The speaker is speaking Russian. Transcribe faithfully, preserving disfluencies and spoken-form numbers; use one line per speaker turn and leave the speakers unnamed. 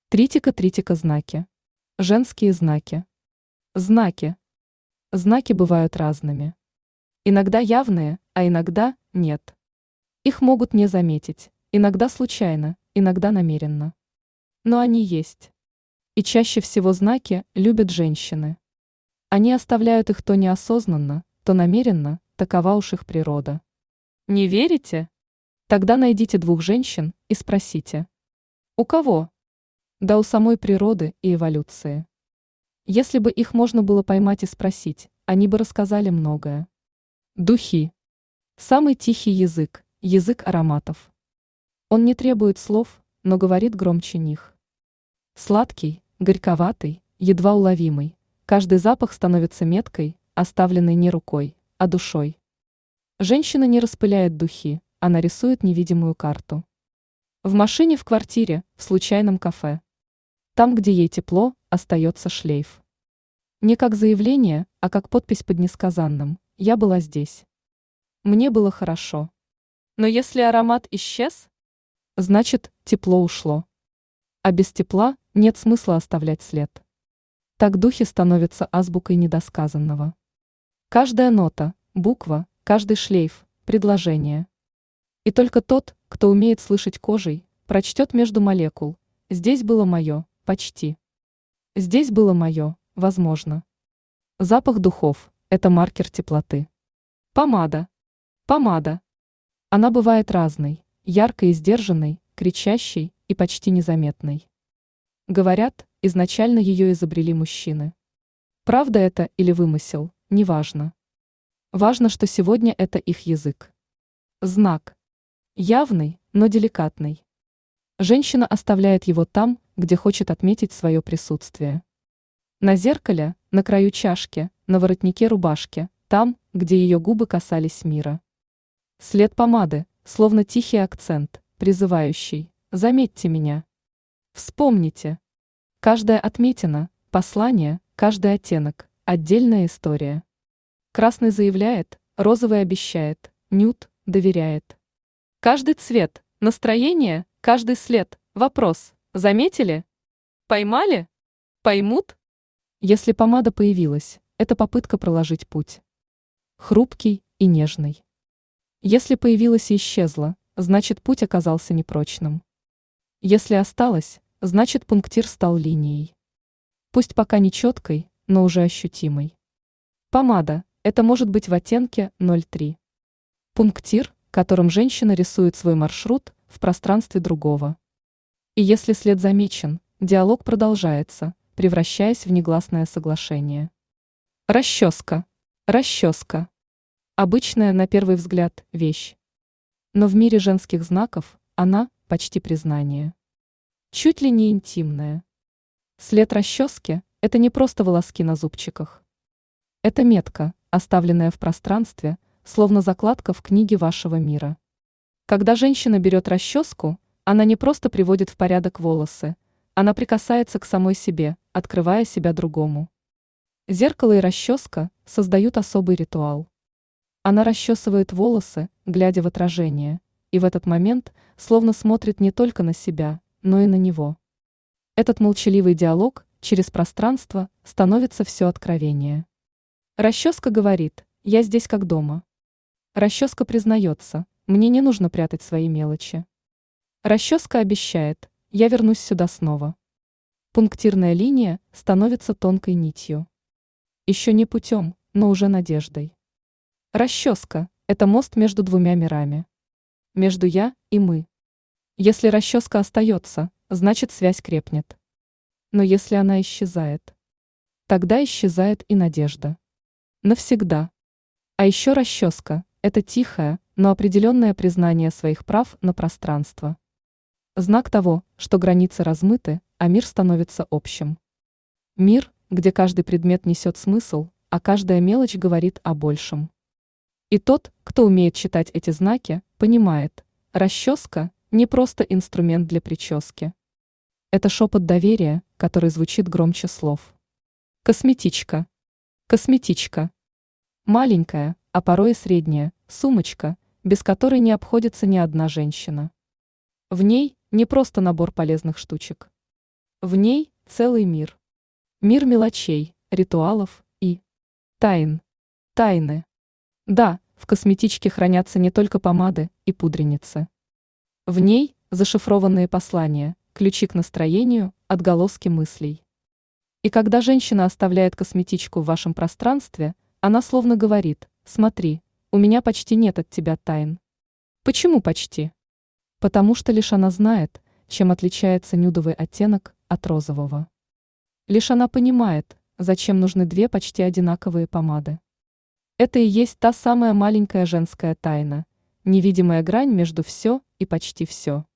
Тритика-тритика знаки. Женские знаки. Знаки. Знаки бывают разными. Иногда явные, а иногда нет. Их могут не заметить, иногда случайно, иногда намеренно. Но они есть. И чаще всего знаки любят женщины. Они оставляют их то неосознанно, то намеренно, такова уж их природа. Не верите? Тогда найдите двух женщин и спросите. У кого? Да у самой природы и эволюции. Если бы их можно было поймать и спросить, они бы рассказали многое. Духи. Самый тихий язык, язык ароматов. Он не требует слов, но говорит громче них. Сладкий, горьковатый, едва уловимый. Каждый запах становится меткой, оставленной не рукой, а душой. Женщина не распыляет духи, она рисует невидимую карту. В машине, в квартире, в случайном кафе. Там, где ей тепло, остается шлейф. Не как заявление, а как подпись под несказанным «Я была здесь». Мне было хорошо. Но если аромат исчез, значит, тепло ушло. А без тепла нет смысла оставлять след. Так духи становятся азбукой недосказанного. Каждая нота, буква, каждый шлейф, предложение. И только тот, кто умеет слышать кожей, прочтет между молекул. Здесь было мое, почти. Здесь было мое, возможно. Запах духов – это маркер теплоты. Помада. Помада. Она бывает разной, яркой и сдержанной, кричащей и почти незаметной. Говорят, изначально ее изобрели мужчины. Правда это или вымысел, неважно. Важно, что сегодня это их язык. Знак. Явный, но деликатный. Женщина оставляет его там, где хочет отметить свое присутствие. На зеркале, на краю чашки, на воротнике рубашки, там, где ее губы касались мира. След помады, словно тихий акцент, призывающий «Заметьте меня». Вспомните. Каждая отметина, послание, каждый оттенок – отдельная история. Красный заявляет, розовый обещает, нюд доверяет. Каждый цвет, настроение, каждый след, вопрос. Заметили? Поймали? Поймут? Если помада появилась, это попытка проложить путь. Хрупкий и нежный. Если появилась и исчезла, значит путь оказался непрочным. Если осталась, значит пунктир стал линией. Пусть пока не четкой, но уже ощутимой. Помада – это может быть в оттенке ноль три. Пунктир, которым женщина рисует свой маршрут в пространстве другого. И если след замечен, диалог продолжается, превращаясь в негласное соглашение. Расческа. Расческа. Обычная, на первый взгляд, вещь. Но в мире женских знаков она почти признание. Чуть ли не интимная. След расчески – это не просто волоски на зубчиках. Это метка, оставленная в пространстве, словно закладка в книге вашего мира. Когда женщина берет расческу, она не просто приводит в порядок волосы, она прикасается к самой себе, открывая себя другому. Зеркало и расческа создают особый ритуал. Она расчесывает волосы, глядя в отражение, и в этот момент словно смотрит не только на себя, но и на него. Этот молчаливый диалог через пространство становится все откровеннее. Расческа говорит «Я здесь как дома». Расческа признается «Мне не нужно прятать свои мелочи». Расческа обещает «Я вернусь сюда снова». Пунктирная линия становится тонкой нитью. Еще не путем, но уже надеждой. Расческа – это мост между двумя мирами. Между «я» и «мы». Если расческа остается, значит связь крепнет. Но если она исчезает, тогда исчезает и надежда. Навсегда. А еще расческа – это тихое, но определенное признание своих прав на пространство. Знак того, что границы размыты, а мир становится общим. Мир, где каждый предмет несет смысл, а каждая мелочь говорит о большем. И тот, кто умеет читать эти знаки, понимает, расческа – не просто инструмент для прически. Это шепот доверия, который звучит громче слов. Косметичка. Косметичка. Маленькая, а порой и средняя, сумочка, без которой не обходится ни одна женщина. В ней не просто набор полезных штучек. В ней целый мир. Мир мелочей, ритуалов и тайн. Тайны. Да, в косметичке хранятся не только помады и пудреницы. В ней зашифрованные послания, ключи к настроению, отголоски мыслей. И когда женщина оставляет косметичку в вашем пространстве, она словно говорит: «Смотри, у меня почти нет от тебя тайн». Почему почти? Потому что лишь она знает, чем отличается нюдовый оттенок от розового. Лишь она понимает, зачем нужны две почти одинаковые помады. Это и есть та самая маленькая женская тайна, невидимая грань между все и почти все.